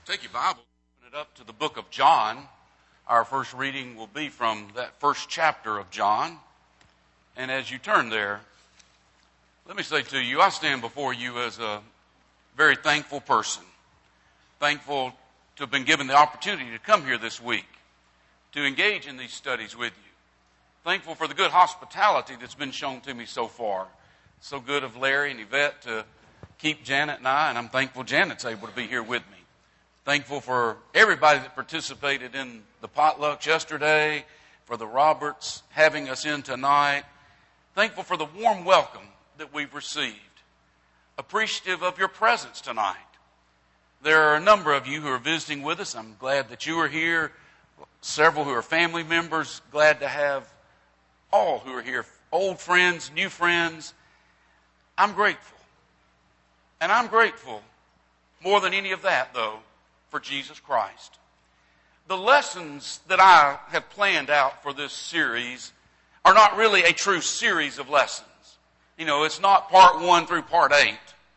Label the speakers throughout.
Speaker 1: Take your Bible, open it up to the book of John. Our first reading will be from that first chapter of John. And as you turn there, let me say to you, I stand before you as a very thankful person. Thankful to have been given the opportunity to come here this week, to engage in these studies with you. Thankful for the good hospitality that's been shown to me so far. So good of Larry and Yvette to keep Janet and I, and I'm thankful Janet's able to be here with me. Thankful for everybody that participated in the potlucks yesterday, for the Roberts having us in tonight. Thankful for the warm welcome that we've received. Appreciative of your presence tonight. There are a number of you who are visiting with us. I'm glad that you are here. Several who are family members. Glad to have all who are here. Old friends, new friends. I'm grateful. And I'm grateful more than any of that, though, for Jesus Christ. The lessons that I have planned out for this series are not really a true series of lessons. You know, it's not part 1 through part 8.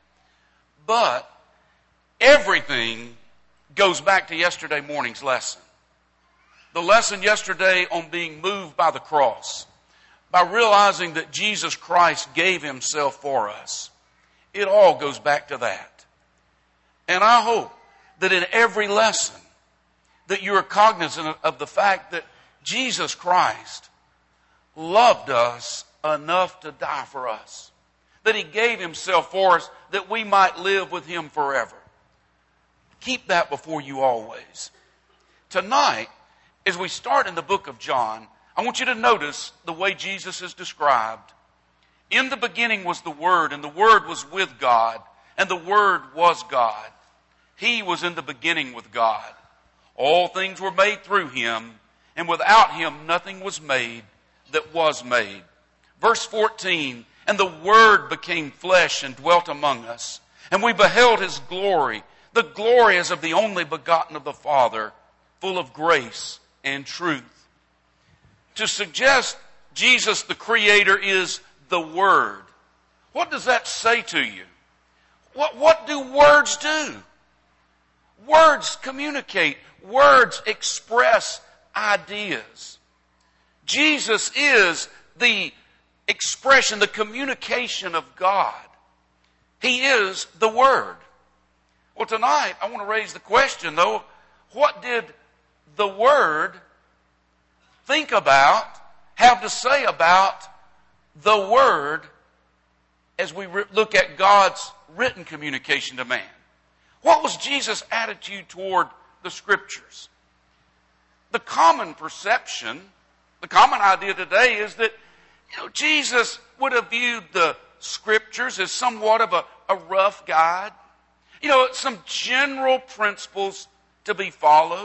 Speaker 1: But everything goes back to yesterday morning's lesson. The lesson yesterday on being moved by the cross, by realizing that Jesus Christ gave himself for us. It all goes back to that. And I hope that in every lesson that you are cognizant of the fact that Jesus Christ loved us enough to die for us. That he gave himself for us that we might live with him forever. Keep that before you always. Tonight, as we start in the book of John, I want you to notice the way Jesus is described. In the beginning was the Word, and the Word was with God, and the Word was God. He was in the beginning with God. All things were made through him, and without him nothing was made that was made. Verse 14, and the Word became flesh and dwelt among us, and we beheld his glory. The glory as of the only begotten of the Father, full of grace and truth. To suggest Jesus the Creator is the Word, what does that say to you? What do words do? Words communicate. Words express ideas. Jesus is the expression, the communication of God. He is the Word. Well, tonight I want to raise the question, though, what did the Word think about, have to say about the Word as we look at God's written communication to man? What was Jesus' attitude toward the Scriptures? The common perception, the common idea today is that Jesus would have viewed the Scriptures as somewhat of a rough guide. Some general principles to be followed.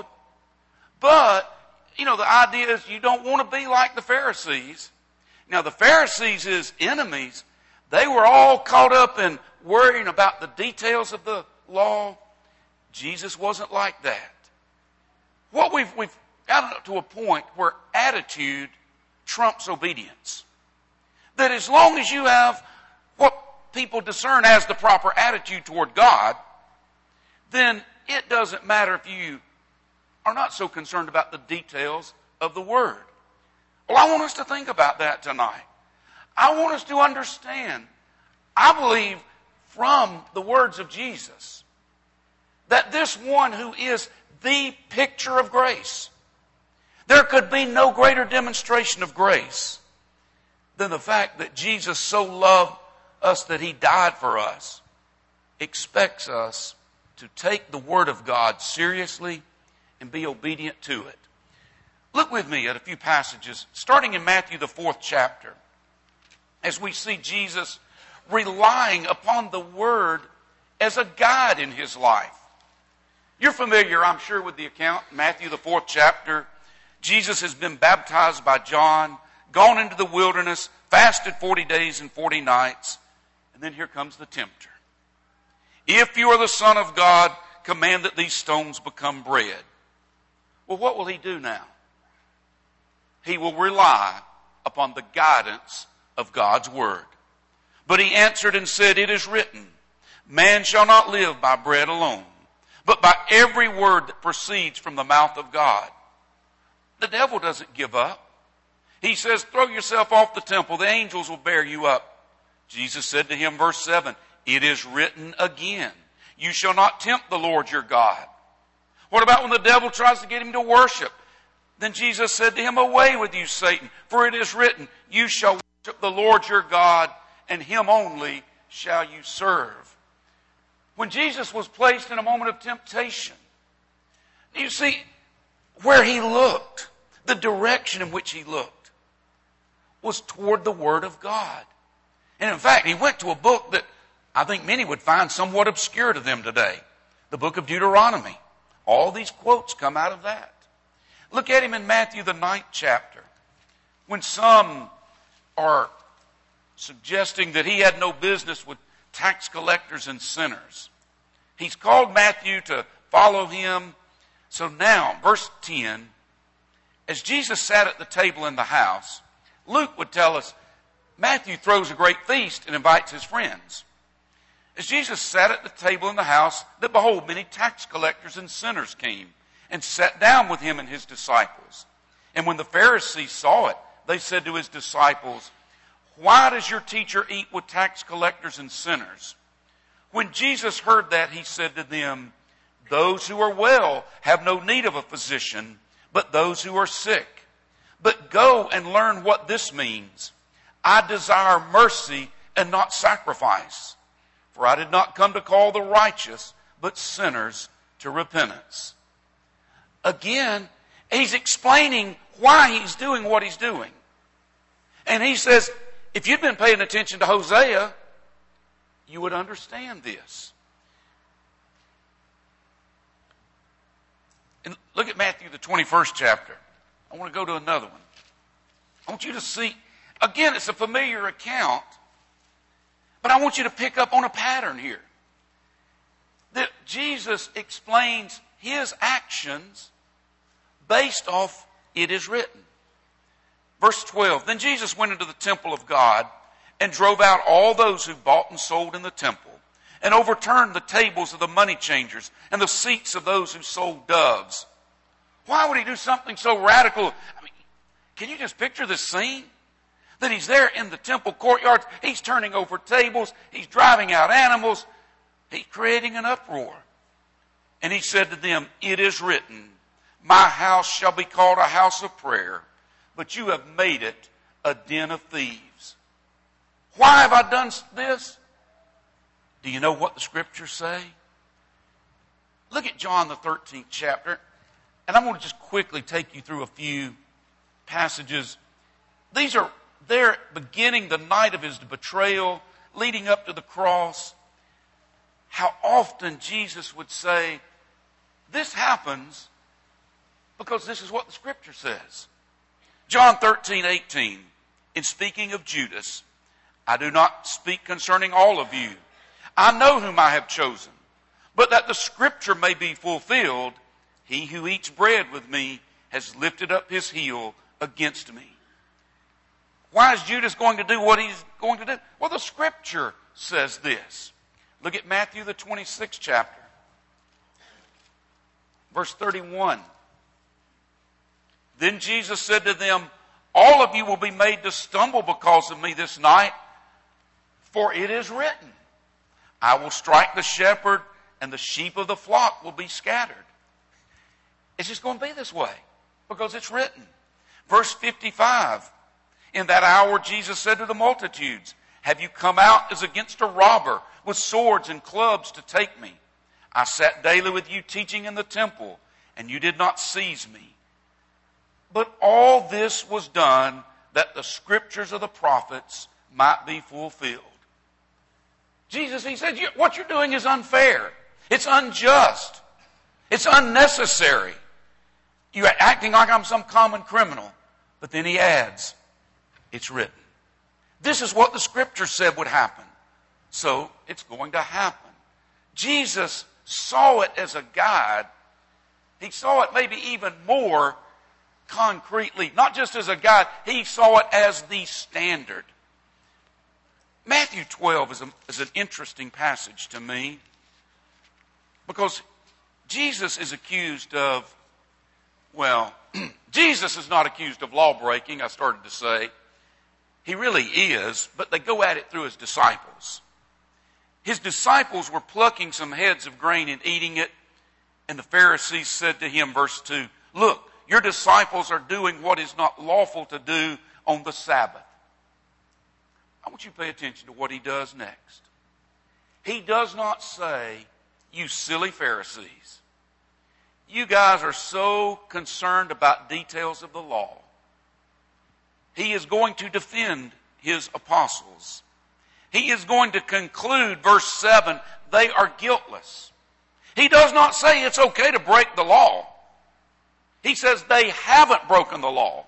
Speaker 1: But, the idea is you don't want to be like the Pharisees. Now, the Pharisees, his enemies, they were all caught up in worrying about the details of the law. Jesus wasn't like that. What we've got to a point where attitude trumps obedience. That as long as you have what people discern as the proper attitude toward God, then it doesn't matter if you are not so concerned about the details of the Word. Well, I want us to think about that tonight. I want us to understand, I believe from the words of Jesus, that this one who is the picture of grace, there could be no greater demonstration of grace than the fact that Jesus so loved us that he died for us, expects us to take the Word of God seriously and be obedient to it. Look with me at a few passages, starting in Matthew the 4th chapter, as we see Jesus relying upon the Word as a guide in his life. You're familiar, I'm sure, with the account, Matthew the 4th chapter. Jesus has been baptized by John, gone into the wilderness, fasted 40 days and 40 nights, and then here comes the tempter. If you are the Son of God, command that these stones become bread. Well, what will he do now? He will rely upon the guidance of God's Word. But he answered and said, it is written, man shall not live by bread alone, but by every word that proceeds from the mouth of God. The devil doesn't give up. He says, throw yourself off the temple. The angels will bear you up. Jesus said to him, verse 7, it is written again, you shall not tempt the Lord your God. What about when the devil tries to get him to worship? Then Jesus said to him, away with you, Satan, for it is written, you shall worship the Lord your God, and him only shall you serve. When Jesus was placed in a moment of temptation, you see, where he looked, the direction in which he looked, was toward the Word of God. And in fact, he went to a book that I think many would find somewhat obscure to them today, the book of Deuteronomy. All these quotes come out of that. Look at him in Matthew, the 9th chapter, when some are suggesting that he had no business with tax collectors and sinners. He's called Matthew to follow him. So now, verse 10, as Jesus sat at the table in the house, Luke would tell us Matthew throws a great feast and invites his friends. As Jesus sat at the table in the house, that behold, many tax collectors and sinners came and sat down with him and his disciples. And when the Pharisees saw it, they said to his disciples, why does your teacher eat with tax collectors and sinners? When Jesus heard that, he said to them, those who are well have no need of a physician, but those who are sick. But go and learn what this means. I desire mercy and not sacrifice. For I did not come to call the righteous, but sinners to repentance. Again, he's explaining why he's doing what he's doing. And he says, if you'd been paying attention to Hosea, you would understand this. And look at Matthew, the 21st chapter. I want to go to another one. I want you to see, again, it's a familiar account, but I want you to pick up on a pattern here. That Jesus explains his actions based off it is written. Verse 12, then Jesus went into the temple of God and drove out all those who bought and sold in the temple, and overturned the tables of the money changers and the seats of those who sold doves. Why would he do something so radical? I mean, can you just picture this scene? That he's there in the temple courtyard, he's turning over tables, he's driving out animals, he's creating an uproar. And he said to them, it is written, my house shall be called a house of prayer, but you have made it a den of thieves. Why have I done this? Do you know what the scriptures say? Look at John, the 13th chapter. And I'm going to just quickly take you through a few passages. These are there beginning the night of his betrayal, leading up to the cross. How often Jesus would say, this happens because this is what the scripture says. John 13:18, in speaking of Judas, I do not speak concerning all of you. I know whom I have chosen, but that the scripture may be fulfilled, he who eats bread with me has lifted up his heel against me. Why is Judas going to do what he's going to do? Well, the scripture says this. Look at Matthew, the 26th chapter, verse 31. Then Jesus said to them, all of you will be made to stumble because of me this night, for it is written, I will strike the shepherd and the sheep of the flock will be scattered. It's just going to be this way because it's written. Verse 55, in that hour Jesus said to the multitudes, have you come out as against a robber with swords and clubs to take me? I sat daily with you teaching in the temple, and you did not seize me. But all this was done that the scriptures of the prophets might be fulfilled. Jesus, he said, what you're doing is unfair. It's unjust. It's unnecessary. You're acting like I'm some common criminal. But then he adds, it's written. This is what the scripture said would happen. So it's going to happen. Jesus saw it as a guide. He saw it maybe even more concretely. Not just as a guide. He saw it as the standard. Matthew 12 is an interesting passage to me. Because Jesus is accused of, well, Jesus is not accused of law breaking, I started to say. He really is, but they go at it through his disciples. His disciples were plucking some heads of grain and eating it, and the Pharisees said to him, verse 2, "Look, your disciples are doing what is not lawful to do on the Sabbath." I want you to pay attention to what he does next. He does not say, "You silly Pharisees, you guys are so concerned about details of the law." He is going to defend his apostles. He is going to conclude, verse 7, they are guiltless. He does not say it's okay to break the law. He says they haven't broken the law.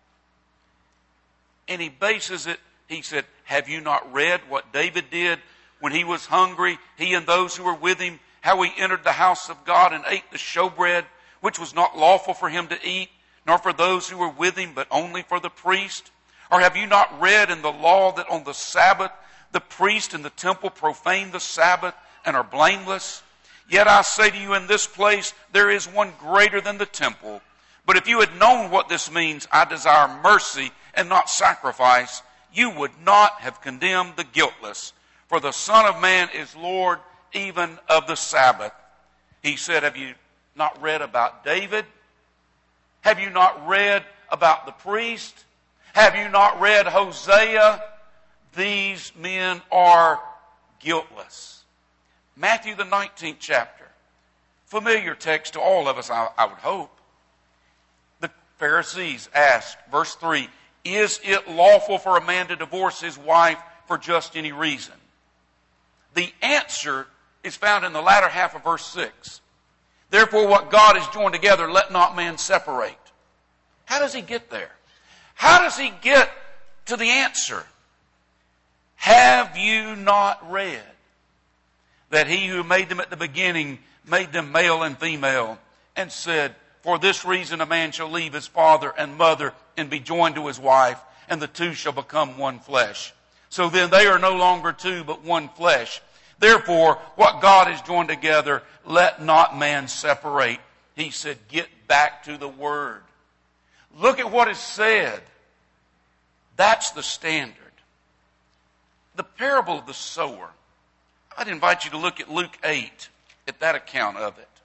Speaker 1: And he bases it, he said, "Have you not read what David did when he was hungry, he and those who were with him, how he entered the house of God and ate the showbread, which was not lawful for him to eat, nor for those who were with him, but only for the priest? Or have you not read in the law that on the Sabbath the priest in the temple profane the Sabbath and are blameless? Yet I say to you, in this place there is one greater than the temple. But if you had known what this means, I desire mercy and not sacrifice, you would not have condemned the guiltless. For the Son of Man is Lord even of the Sabbath." He said, have you not read about David? Have you not read about the priest? Have you not read Hosea? These men are guiltless. Matthew the 19th chapter. Familiar text to all of us, I would hope. The Pharisees asked, verse 3, "Is it lawful for a man to divorce his wife for just any reason?" The answer is found in the latter half of verse 6. "Therefore what God has joined together, let not man separate." How does he get there? How does he get to the answer? Have you not read that he who made them at the beginning made them male and female, and said, "For this reason a man shall leave his father and mother and be joined to his wife, and the two shall become one flesh. So then they are no longer two, but one flesh. Therefore, what God has joined together, let not man separate." He said, get back to the Word. Look at what is said. That's the standard. The parable of the sower. I'd invite you to look at Luke 8, at that account of it.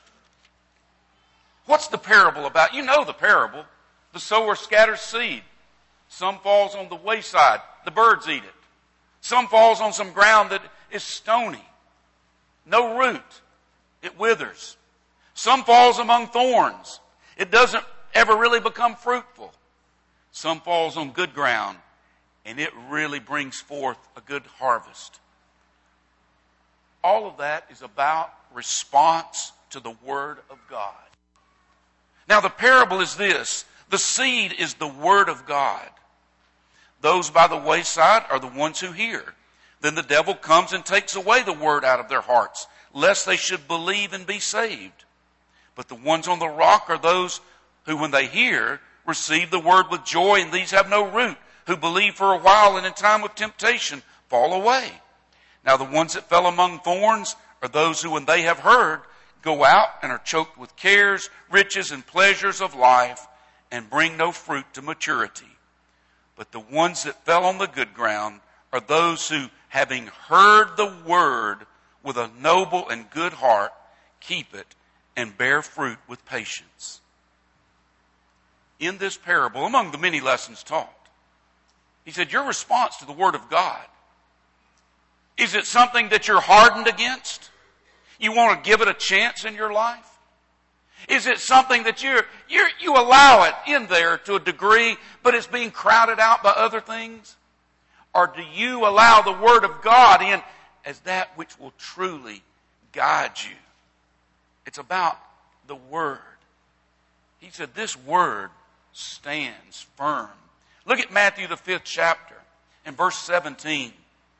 Speaker 1: What's the parable about? You know the parable. The sower scatters seed. Some falls on the wayside. The birds eat it. Some falls on some ground that is stony. No root. It withers. Some falls among thorns. It doesn't ever really become fruitful. Some falls on good ground, and it really brings forth a good harvest. All of that is about response to the Word of God. Now the parable is this. The seed is the Word of God. Those by the wayside are the ones who hear. Then the devil comes and takes away the Word out of their hearts, lest they should believe and be saved. But the ones on the rock are those who, when they hear, receive the Word with joy, and these have no root, who believe for a while and in time of temptation fall away. Now the ones that fell among thorns are those who, when they have heard, go out and are choked with cares, riches, and pleasures of life, and bring no fruit to maturity. But the ones that fell on the good ground are those who, having heard the Word with a noble and good heart, keep it and bear fruit with patience. In this parable, among the many lessons taught, he said, your response to the Word of God, is it something that you're hardened against? You want to give it a chance in your life? Is it something that you allow it in there to a degree, but it's being crowded out by other things? Or do you allow the Word of God in as that which will truly guide you? It's about the Word. He said this Word stands firm. Look at Matthew the 5th chapter and verse 17.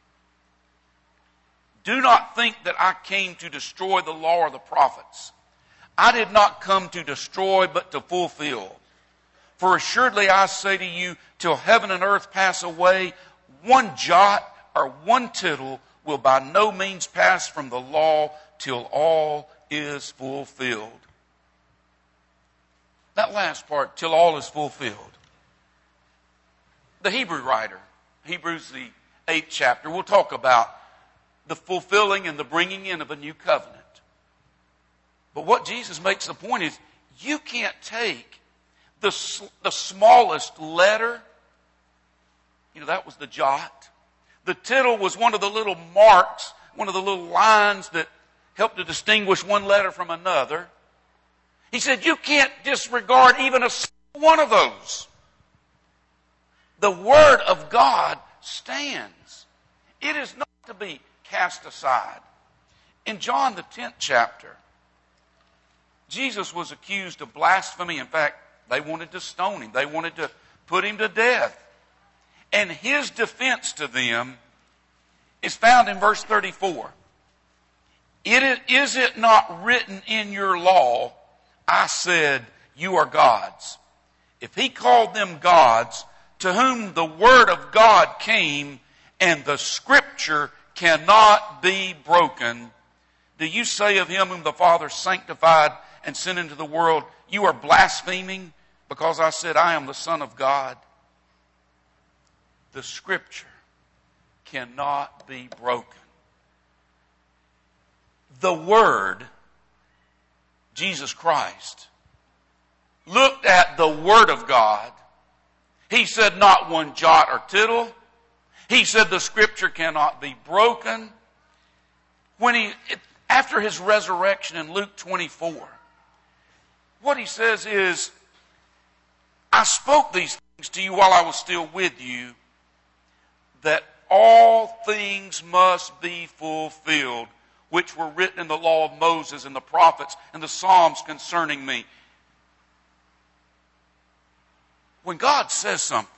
Speaker 1: Do not think that I came to destroy the law or the prophets. I did not come to destroy, but to fulfill. For assuredly I say to you, till heaven and earth pass away, one jot or one tittle will by no means pass from the law till all is fulfilled. That last part, till all is fulfilled. The Hebrew writer, Hebrews the 8th chapter, will talk about the fulfilling and the bringing in of a new covenant. But what Jesus makes the point is, you can't take the smallest letter. You know, that was the jot. The tittle was one of the little marks, one of the little lines that helped to distinguish one letter from another. He said, you can't disregard even a single one of those. The Word of God stands. It is not to be cast aside. In John the 10th chapter, Jesus was accused of blasphemy. In fact, they wanted to stone him. They wanted to put him to death. And his defense to them is found in verse 34. Is it not written in your law, I said, you are gods? If he called them gods, to whom the word of God came, and the scripture cannot be broken, do you say of him whom the Father sanctified and sent into the world, you are blaspheming because I said I am the Son of God? The scripture cannot be broken. The Word, Jesus Christ, looked at the Word of God. He said not one jot or tittle. He said the scripture cannot be broken. After his resurrection in Luke 24, what he says is, I spoke these things to you while I was still with you, that all things must be fulfilled, which were written in the law of Moses and the prophets and the Psalms concerning me. When God says something,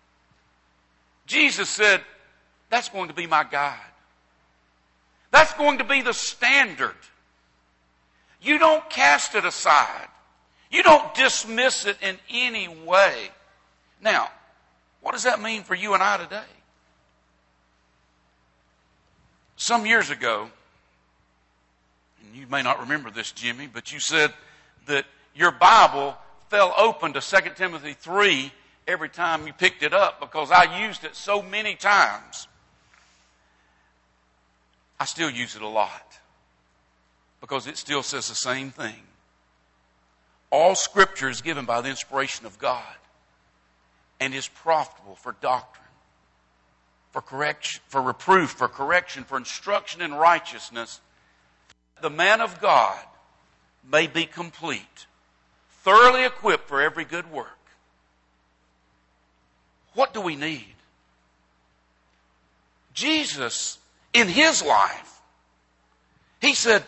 Speaker 1: Jesus said, that's going to be my guide. That's going to be the standard. You don't cast it aside. You don't dismiss it in any way. Now, what does that mean for you and I today? Some years ago, and you may not remember this, Jimmy, but you said that your Bible fell open to 2 Timothy 3 every time you picked it up because I used it so many times. I still use it a lot because it still says the same thing. All Scripture is given by the inspiration of God and is profitable for doctrine, for correction, for reproof, for correction, for instruction in righteousness. The man of God may be complete, thoroughly equipped for every good work. What do we need? Jesus, in his life, he said,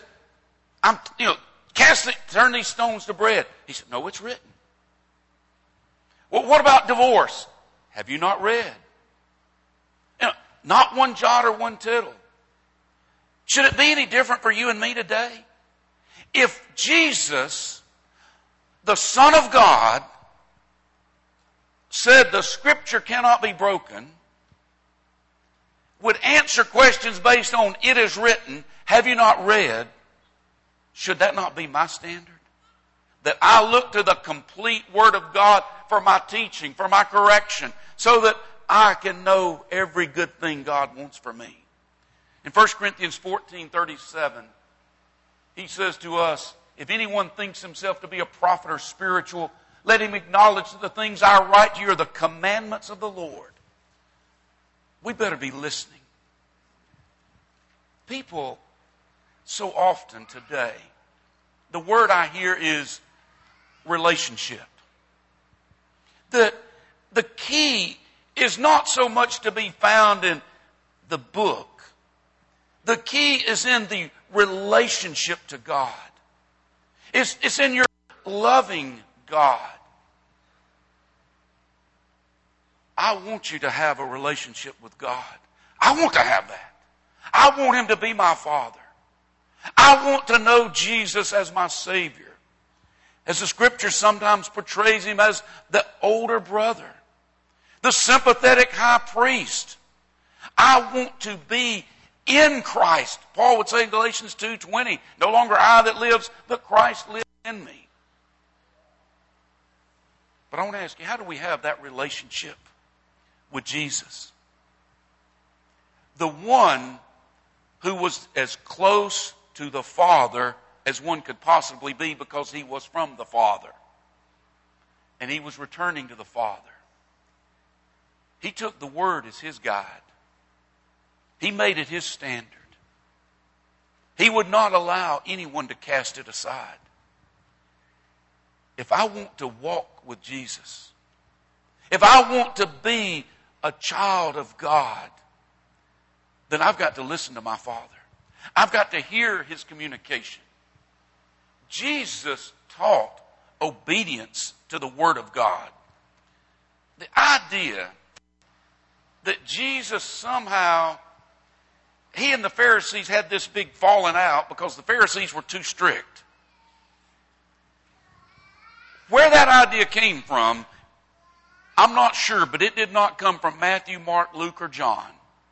Speaker 1: turn these stones to bread. He said, no, it's written. Well, what about divorce? Have you not read? Not one jot or one tittle. Should it be any different for you and me today? If Jesus, the Son of God, said the Scripture cannot be broken, would answer questions based on it is written, have you not read? Should that not be my standard? That I look to the complete Word of God for my teaching, for my correction, so that I can know every good thing God wants for me. In 1 Corinthians 14:37, he says to us, if anyone thinks himself to be a prophet or spiritual, let him acknowledge that the things I write to you are the commandments of the Lord. We better be listening. People so often today, the word I hear is relationship. The key is not so much to be found in the book. The key is in the relationship to God. It's in your loving God. I want you to have a relationship with God. I want to have that. I want Him to be my Father. I want to know Jesus as my Savior. As the Scripture sometimes portrays Him as the older brother, the sympathetic high priest. I want to be in Christ. Paul would say in Galatians 2:20, no longer I that lives, but Christ lives in me. But I want to ask you, how do we have that relationship with Jesus? The one who was as close to the Father as one could possibly be because he was from the Father. And he was returning to the Father. He took the Word as his guide. He made it his standard. He would not allow anyone to cast it aside. If I want to walk with Jesus, if I want to be a child of God, then I've got to listen to my Father. I've got to hear his communication. Jesus taught obedience to the Word of God. The idea that Jesus somehow, he and the Pharisees had this big falling out because the Pharisees were too strict. Where that idea came from, I'm not sure, but it did not come from Matthew, Mark, Luke, or John.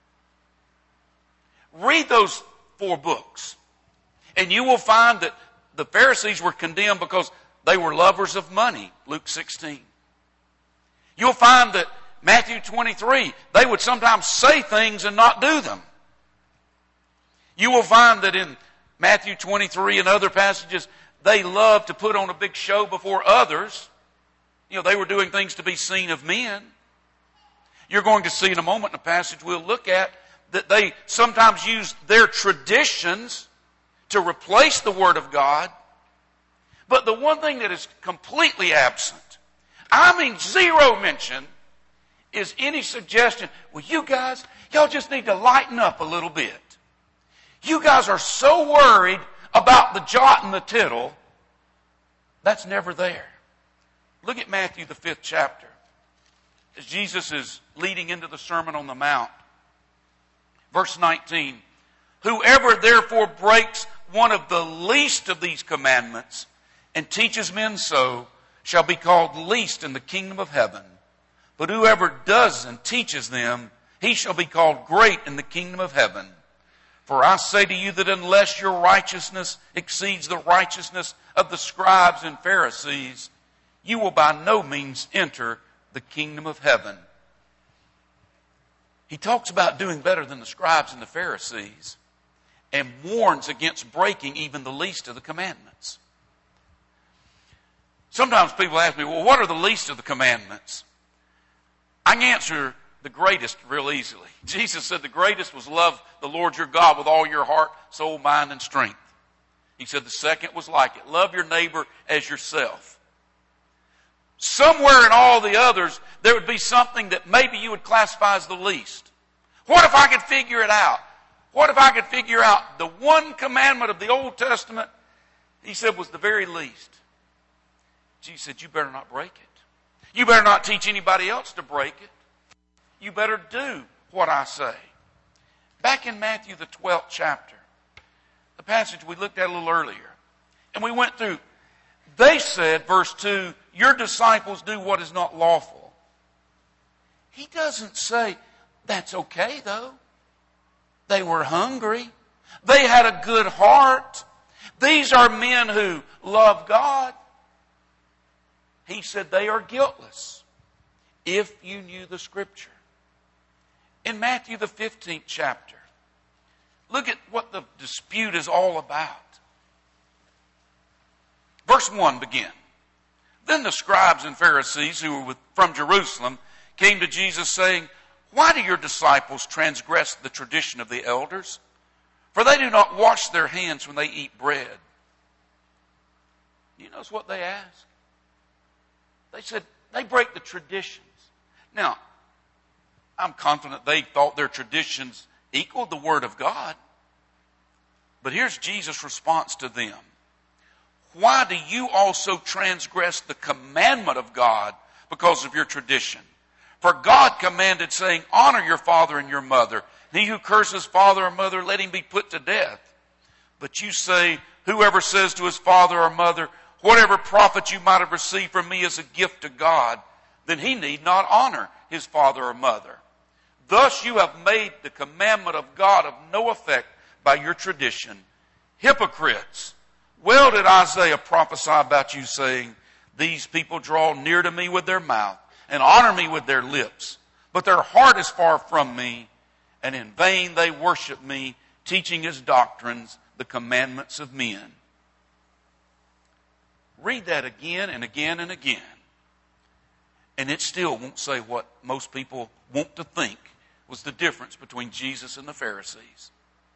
Speaker 1: Read those 4 books, and you will find that the Pharisees were condemned because they were lovers of money, Luke 16. You'll find that Matthew 23, they would sometimes say things and not do them. You will find that in Matthew 23 and other passages, they loved to put on a big show before others. They were doing things to be seen of men. You're going to see in a moment in a passage we'll look at that they sometimes used their traditions to replace the Word of God. But the one thing that is completely absent, zero mention, is any suggestion, well, you guys, y'all just need to lighten up a little bit. You guys are so worried about the jot and the tittle. That's never there. Look at Matthew, the 5th chapter. As Jesus is leading into the Sermon on the Mount. Verse 19. Whoever therefore breaks one of the least of these commandments and teaches men so shall be called least in the kingdom of heaven. But whoever does and teaches them, he shall be called great in the kingdom of heaven. For I say to you that unless your righteousness exceeds the righteousness of the scribes and Pharisees, you will by no means enter the kingdom of heaven. He talks about doing better than the scribes and the Pharisees and warns against breaking even the least of the commandments. Sometimes people ask me, well, what are the least of the commandments? I can answer the greatest real easily. Jesus said the greatest was love the Lord your God with all your heart, soul, mind, and strength. He said the second was like it. Love your neighbor as yourself. Somewhere in all the others, there would be something that maybe you would classify as the least. What if I could figure it out? What if I could figure out the one commandment of the Old Testament, he said, was the very least? Jesus said, you better not break it. You better not teach anybody else to break it. You better do what I say. Back in Matthew, the 12th chapter, the passage we looked at a little earlier, and we went through, they said, verse 2, your disciples do what is not lawful. He doesn't say, that's okay though. They were hungry. They had a good heart. These are men who love God. He said they are guiltless if you knew the Scripture. In Matthew, the 15th chapter, look at what the dispute is all about. Verse 1 begin. Then the scribes and Pharisees who were from Jerusalem came to Jesus saying, why do your disciples transgress the tradition of the elders? For they do not wash their hands when they eat bread. You notice what they asked? They said they break the traditions. Now, I'm confident they thought their traditions equaled the Word of God. But here's Jesus' response to them. Why do you also transgress the commandment of God because of your tradition? For God commanded, saying, honor your father and your mother. He who curses father or mother, let him be put to death. But you say, whoever says to his father or mother, whatever profit you might have received from me as a gift to God, then he need not honor his father or mother. Thus you have made the commandment of God of no effect by your tradition. Hypocrites! Well did Isaiah prophesy about you, saying, these people draw near to me with their mouth and honor me with their lips, but their heart is far from me, and in vain they worship me, teaching as doctrines the commandments of men. Read that again and again and again, and it still won't say what most people want to think was the difference between Jesus and the Pharisees.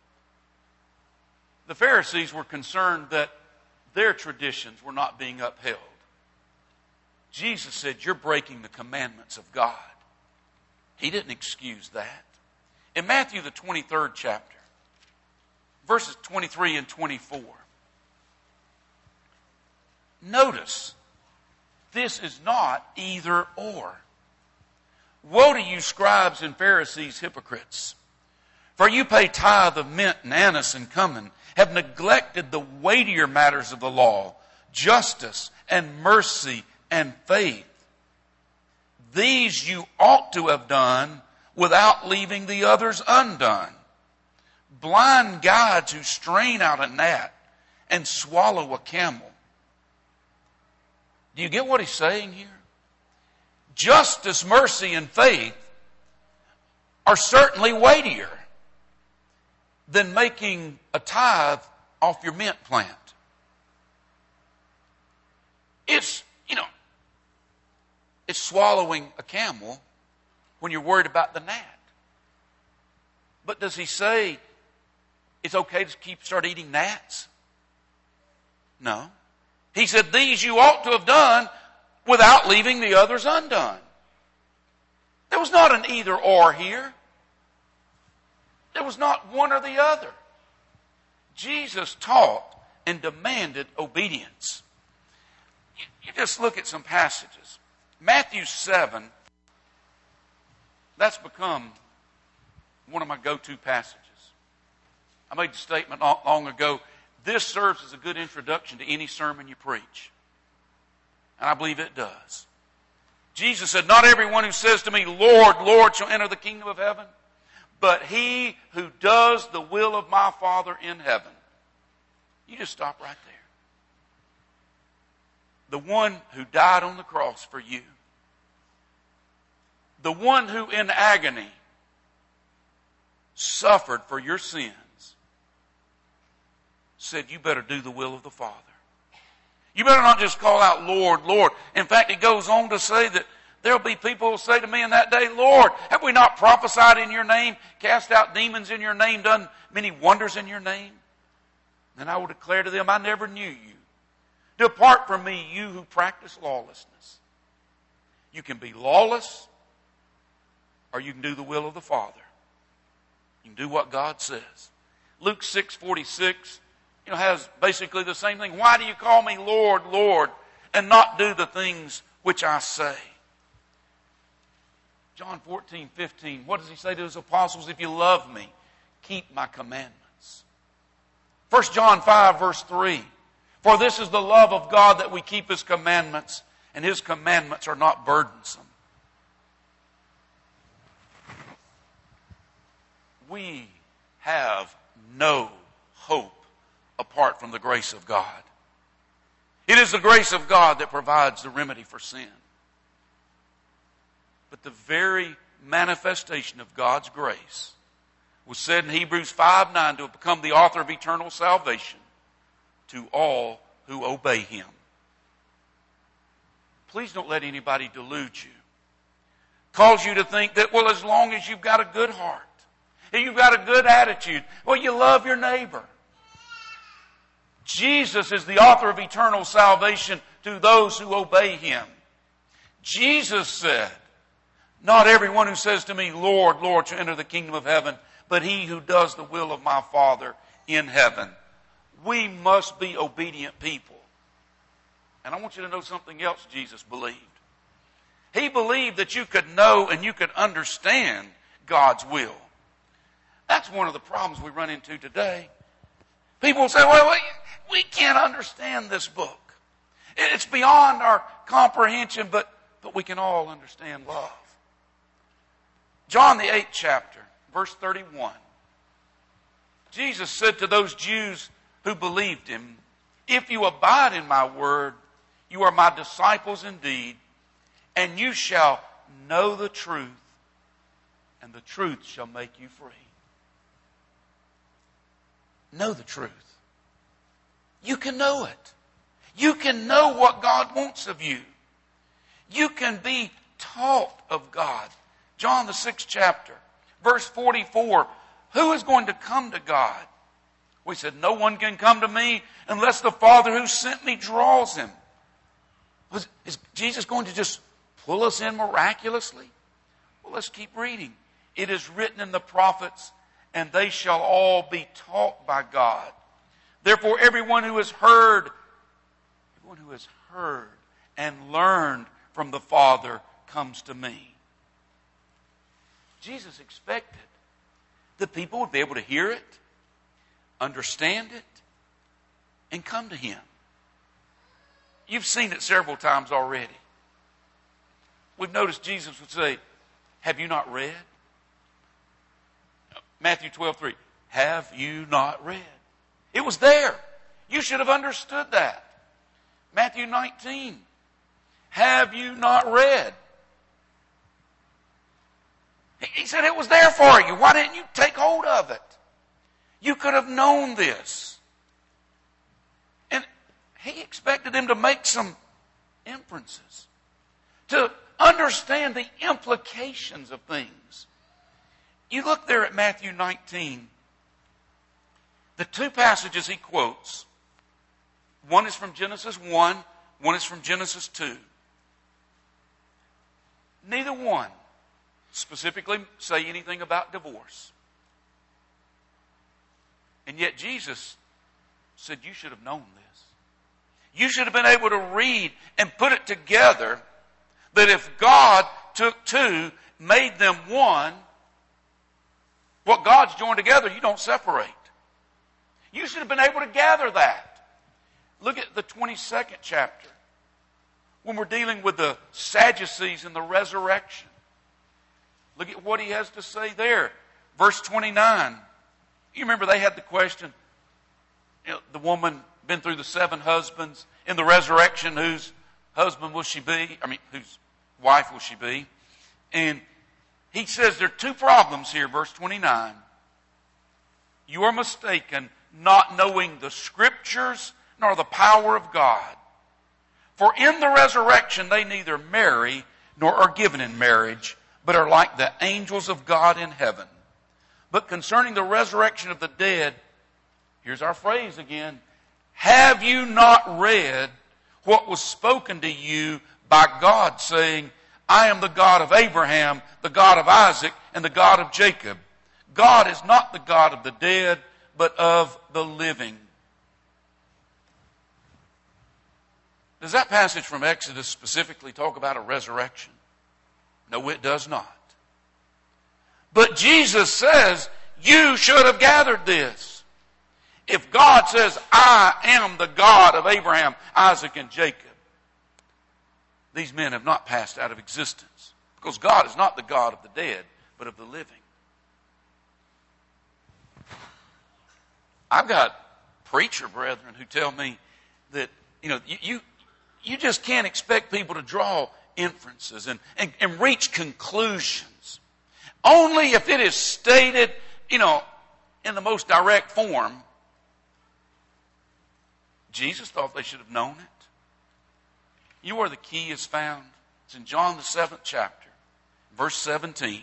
Speaker 1: The Pharisees were concerned that their traditions were not being upheld. Jesus said, you're breaking the commandments of God. He didn't excuse that. In Matthew, the 23rd chapter, verses 23 and 24, notice, this is not either or. Woe to you, scribes and Pharisees, hypocrites! For you pay tithe of mint and anise and cumin, have neglected the weightier matters of the law, justice and mercy and faith. These you ought to have done without leaving the others undone. Blind guides who strain out a gnat and swallow a camel. Do you get what he's saying here? Justice, mercy, and faith are certainly weightier than making a tithe off your mint plant. It's swallowing a camel when you're worried about the gnat. But does he say it's okay to start eating gnats? No. He said, these you ought to have done without leaving the others undone. There was not an either or here. There was not one or the other. Jesus taught and demanded obedience. You just look at some passages. Matthew 7, that's become one of my go-to passages. I made the statement not long ago, this serves as a good introduction to any sermon you preach. And I believe it does. Jesus said, not everyone who says to me, Lord, Lord, shall enter the kingdom of heaven, but he who does the will of my Father in heaven. You just stop right there. The one who died on the cross for you. The one who in agony suffered for your sins said, you better do the will of the Father. You better not just call out, Lord, Lord. In fact, it goes on to say that there'll be people who will say to me in that day, Lord, have we not prophesied in your name, cast out demons in your name, done many wonders in your name? Then I will declare to them, I never knew you. Depart from me, you who practice lawlessness. You can be lawless, or you can do the will of the Father. You can do what God says. Luke 6:46, has basically the same thing. Why do you call me Lord, Lord, and not do the things which I say? John 14:15, what does he say to his apostles? If you love me, keep my commandments. 1 John 5, verse 3, for this is the love of God that we keep his commandments, and his commandments are not burdensome. We have no hope apart from the grace of God. It is the grace of God that provides the remedy for sin. But the very manifestation of God's grace was said in Hebrews 5:9 to have become the author of eternal salvation to all who obey him. Please don't let anybody delude you. Cause you to think that, well, as long as you've got a good heart, and you've got a good attitude, well, you love your neighbor. Jesus is the author of eternal salvation to those who obey him. Jesus said, not everyone who says to me, Lord, Lord, shall enter the kingdom of heaven, but he who does the will of my Father in heaven. We must be obedient people. And I want you to know something else Jesus believed. He believed that you could know and you could understand God's will. That's one of the problems we run into today. People say, well, we can't understand this book. It's beyond our comprehension, but we can all understand love. John the 8th chapter, verse 31. Jesus said to those Jews who believed him, "If you abide in my word, you are my disciples indeed, and you shall know the truth, and the truth shall make you free." Know the truth. You can know it. You can know what God wants of you. You can be taught of God. John the 6th chapter, verse 44. Who is going to come to God? We said, no one can come to me unless the Father who sent me draws him. Is Jesus going to just pull us in miraculously? Well, let's keep reading. It is written in the prophets, and they shall all be taught by God. Therefore, everyone who has heard and learned from the Father comes to me. Jesus expected that people would be able to hear it, understand it, and come to him. You've seen it several times already. We've noticed Jesus would say, "Have you not read?" Matthew 12:3. Have you not read? It was there. You should have understood that. Matthew 19. Have you not read? He said it was there for you. Why didn't you take hold of it? You could have known this. And he expected them to make some inferences, to understand the implications of things. You look there at Matthew 19. The two passages he quotes, one is from Genesis 1, one is from Genesis 2. Neither one specifically say anything about divorce. And yet Jesus said, you should have known this. You should have been able to read and put it together that if God took two, made them one, what God's joined together, you don't separate. You should have been able to gather that. Look at the 22nd chapter, when we're dealing with the Sadducees and the resurrection. Look at what he has to say there. Verse 29. You remember they had the question, the woman been through the 7 husbands. In the resurrection, whose husband will she be? Whose wife will she be? And he says there are 2 problems here, verse 29. You are mistaken, not knowing the Scriptures nor the power of God. For in the resurrection they neither marry nor are given in marriage, but are like the angels of God in heaven. But concerning the resurrection of the dead, here's our phrase again. Have you not read what was spoken to you by God, saying, I am the God of Abraham, the God of Isaac, and the God of Jacob. God is not the God of the dead, but of the living. Does that passage from Exodus specifically talk about a resurrection? No, it does not. But Jesus says, you should have gathered this. If God says, I am the God of Abraham, Isaac, and Jacob, these men have not passed out of existence. Because God is not the God of the dead, but of the living. I've got preacher brethren who tell me that, you just can't expect people to draw inferences and reach conclusions. Only if it is stated, in the most direct form. Jesus thought they should have known it. You know where the key is found? It's in John the 7th chapter, verse 17.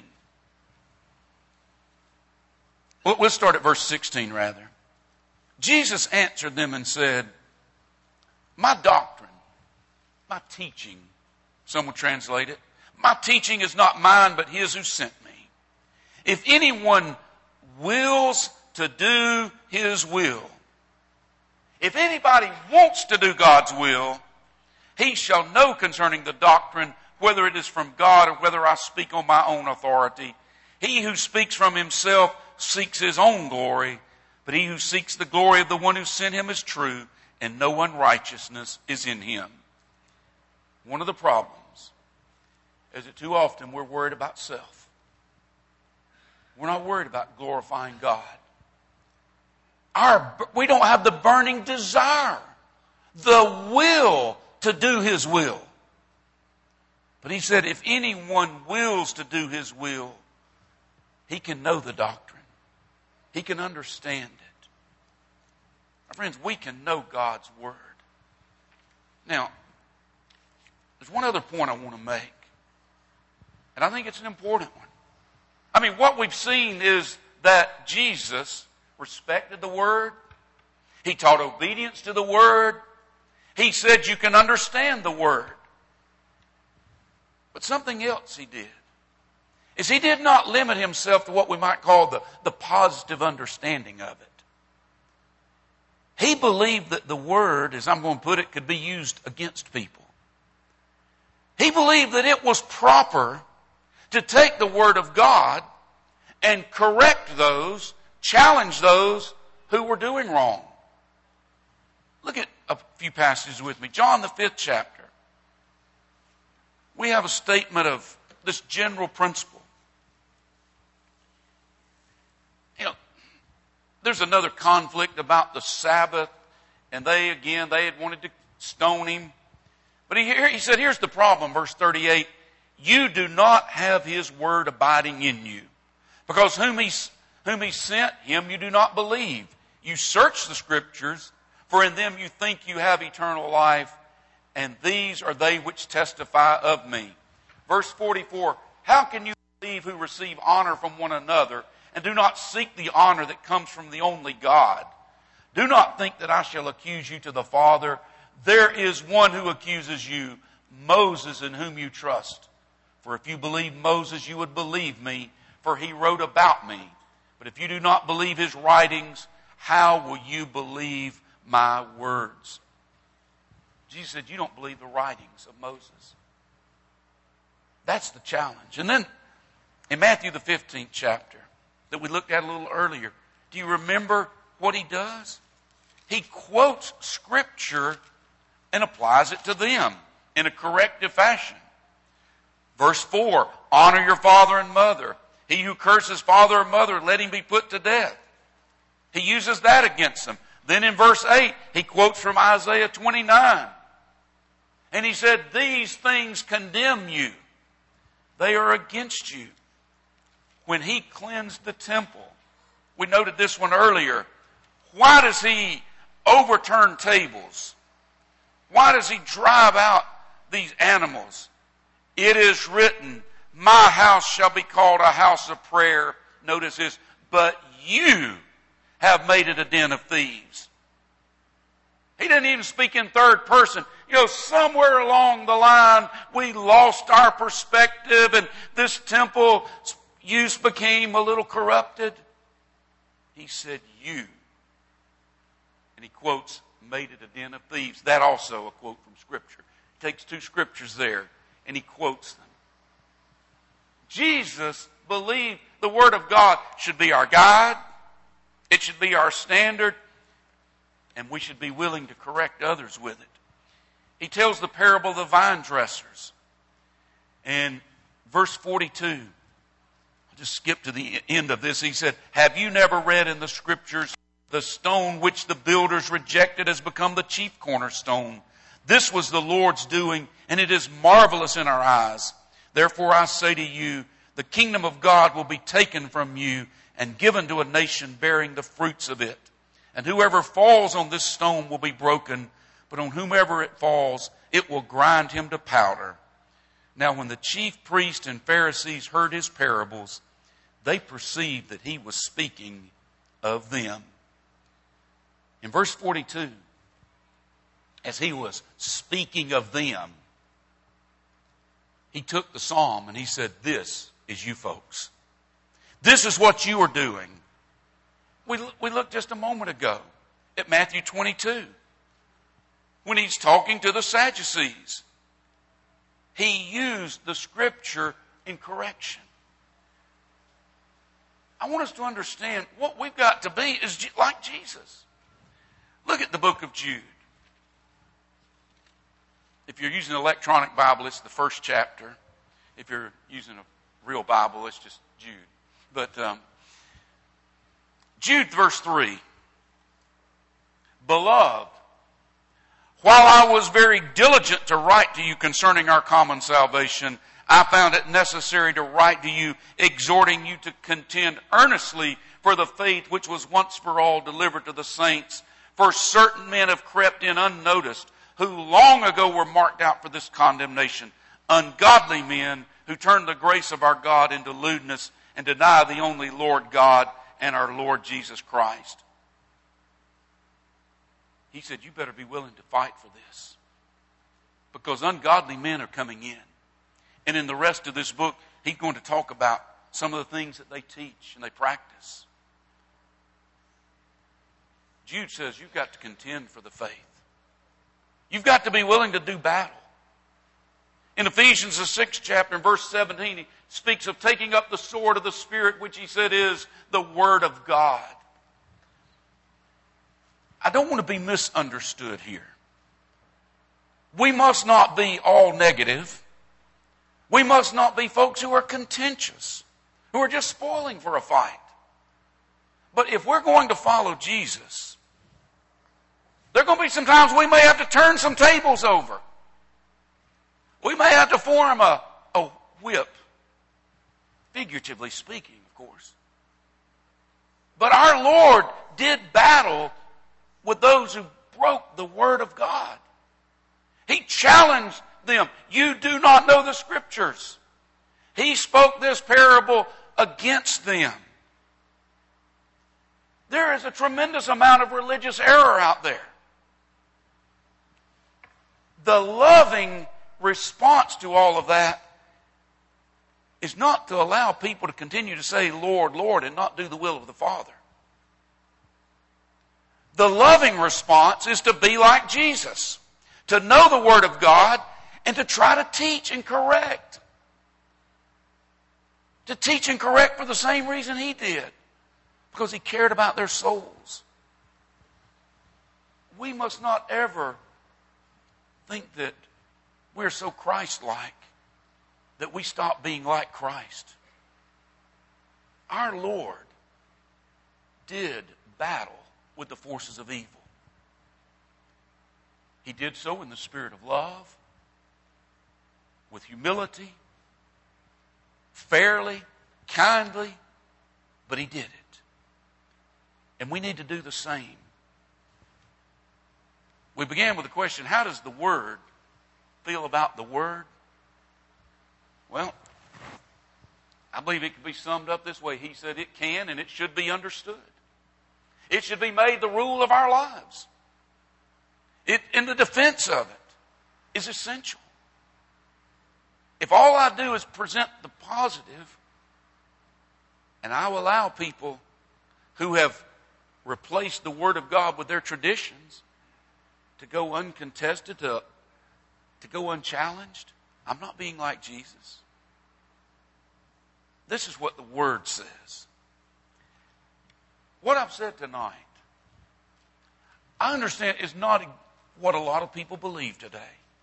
Speaker 1: We'll start at verse 16 rather. Jesus answered them and said, my doctrine, my teaching, some will translate it, my teaching is not mine, but his who sent me. If anyone wills to do his will, if anybody wants to do God's will, he shall know concerning the doctrine, whether it is from God or whether I speak on my own authority. He who speaks from himself seeks his own glory, but he who seeks the glory of the one who sent him is true, and no unrighteousness is in him. One of the problems is that too often we're worried about self. We're not worried about glorifying God. We don't have the burning desire, the will to do His will. But He said, if anyone wills to do His will, he can know the doctrine. He can understand it. My friends, we can know God's Word. Now, there's one other point I want to make. And I think it's an important one. I mean, what we've seen is that Jesus respected the Word. He taught obedience to the Word. He said you can understand the Word. But something else He did is He did not limit Himself to what we might call the positive understanding of it. He believed that the Word, as I'm going to put it, could be used against people. He believed that it was proper to take the Word of God and correct those, challenge those who were doing wrong. Look at a few passages with me. John, the 5th chapter. We have a statement of this general principle. You know, there's another conflict about the Sabbath, and they had wanted to stone Him. But he said, here's the problem, verse 38. You do not have His word abiding in you. Because whom he sent, Him you do not believe. You search the Scriptures, for in them you think you have eternal life, and these are they which testify of me. Verse 44, how can you believe who receive honor from one another, and do not seek the honor that comes from the only God? Do not think that I shall accuse you to the Father. There is one who accuses you, Moses, in whom you trust. For if you believe Moses, you would believe me, for he wrote about me. But if you do not believe his writings, how will you believe my words? Jesus said, you don't believe the writings of Moses. That's the challenge. And then in Matthew the 15th chapter that we looked at a little earlier, do you remember what he does? He quotes Scripture and applies it to them in a corrective fashion. Verse 4, honor your father and mother. He who curses father or mother, let him be put to death. He uses that against them. Then in verse 8, he quotes from Isaiah 29. And he said, these things condemn you. They are against you. When he cleansed the temple, we noted this one earlier. Why does he overturn tables? Why does he drive out these animals? It is written, my house shall be called a house of prayer. Notice this, but you have made it a den of thieves. He didn't even speak in third person. You know, somewhere along the line, we lost our perspective and this temple use became a little corrupted. He said, you. And he quotes, made it a den of thieves. That also a quote from Scripture. He takes two scriptures there and he quotes them. Jesus believed the Word of God should be our guide. It should be our standard. And we should be willing to correct others with it. He tells the parable of the vine dressers. And verse 42, I'll just skip to the end of this. He said, have you never read in the Scriptures, the stone which the builders rejected has become the chief cornerstone? This was the Lord's doing, and it is marvelous in our eyes. Therefore I say to you, the kingdom of God will be taken from you and given to a nation bearing the fruits of it. And whoever falls on this stone will be broken, but on whomever it falls, it will grind him to powder. Now when the chief priests and Pharisees heard his parables, they perceived that he was speaking of them. In verse 42, as he was speaking of them, he took the psalm and he said, this is you folks. This is what you are doing. We looked just a moment ago at Matthew 22 when he's talking to the Sadducees. He used the Scripture in correction. I want us to understand what we've got to be is like Jesus. Look at the book of Jude. If you're using an electronic Bible, it's the first chapter. If you're using a real Bible, it's just Jude. But Jude verse 3. Beloved, while I was very diligent to write to you concerning our common salvation, I found it necessary to write to you, exhorting you to contend earnestly for the faith which was once for all delivered to the saints. For certain men have crept in unnoticed, who long ago were marked out for this condemnation, ungodly men who turn the grace of our God into lewdness and deny the only Lord God and our Lord Jesus Christ. He said, you better be willing to fight for this, because ungodly men are coming in. And in the rest of this book, he's going to talk about some of the things that they teach and they practice. Jude says you've got to contend for the faith. You've got to be willing to do battle. In Ephesians, the 6th chapter, in verse 17, he speaks of taking up the sword of the Spirit, which he said is the Word of God. I don't want to be misunderstood here. We must not be all negative. We must not be folks who are contentious, who are just spoiling for a fight. But if we're going to follow Jesus, there are going to be some times we may have to turn some tables over. We may have to form a whip, figuratively speaking, of course. But our Lord did battle with those who broke the Word of God. He challenged them. You do not know the Scriptures. He spoke this parable against them. There is a tremendous amount of religious error out there. The loving response to all of that is not to allow people to continue to say, Lord, Lord, and not do the will of the Father. The loving response is to be like Jesus, to know the Word of God, and to try to teach and correct. To teach and correct for the same reason He did, because He cared about their souls. We must not ever think that we're so Christ-like that we stop being like Christ. Our Lord did battle with the forces of evil. He did so in the spirit of love, with humility, fairly, kindly, but He did it. And we need to do the same. We began with the question, how does the Word feel about the Word? Well, I believe it can be summed up this way. He said it can and it should be understood. It should be made the rule of our lives. In the defense of it is essential. If all I do is present the positive, and I will allow people who have replaced the Word of God with their traditions to go uncontested, to go unchallenged, I'm not being like Jesus. This is what the Word says. What I've said tonight, I understand is not what a lot of people believe today.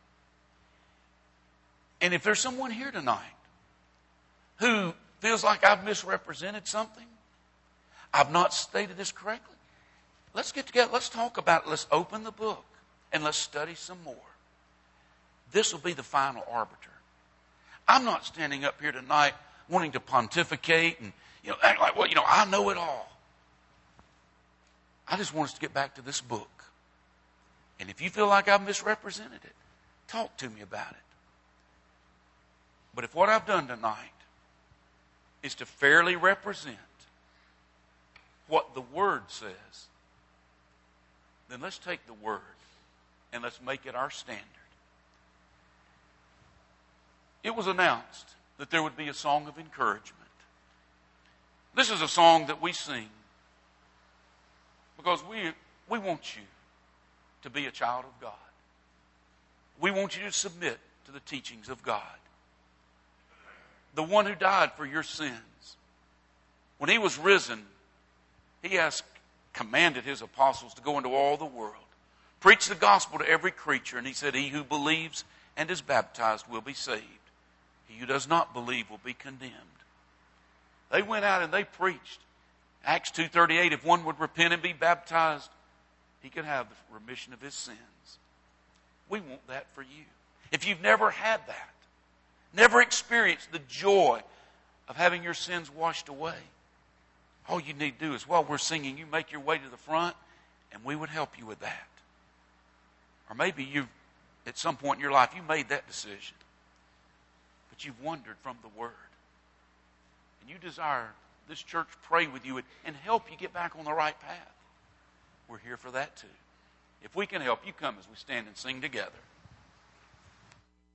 Speaker 1: And if there's someone here tonight who feels like I've misrepresented something, I've not stated this correctly, let's get together, let's talk about it, let's open the book, and let's study some more. This will be the final arbiter. I'm not standing up here tonight wanting to pontificate and act like, well, I know it all. I just want us to get back to this book. And if you feel like I've misrepresented it, talk to me about it. But if what I've done tonight is to fairly represent what the Word says, then let's take the Word and let's make it our standard. It was announced that there would be a song of encouragement. This is a song that we sing because we want you to be a child of God. We want you to submit to the teachings of God. The one who died for your sins. When He was risen, He commanded His apostles to go into all the world, preach the gospel to every creature, and He said, he who believes and is baptized will be saved. He who does not believe will be condemned. They went out and they preached. Acts 2:38, if one would repent and be baptized, he could have the remission of his sins. We want that for you. If you've never had that, never experienced the joy of having your sins washed away, all you need to do is, while we're singing, you make your way to the front, and we would help you with that. Or maybe you've, at some point in your life, you made that decision, but you've wandered from the Word. And you desire this church pray with you and help you get back on the right path. We're here for that too. If we can help, you come as we stand and sing together.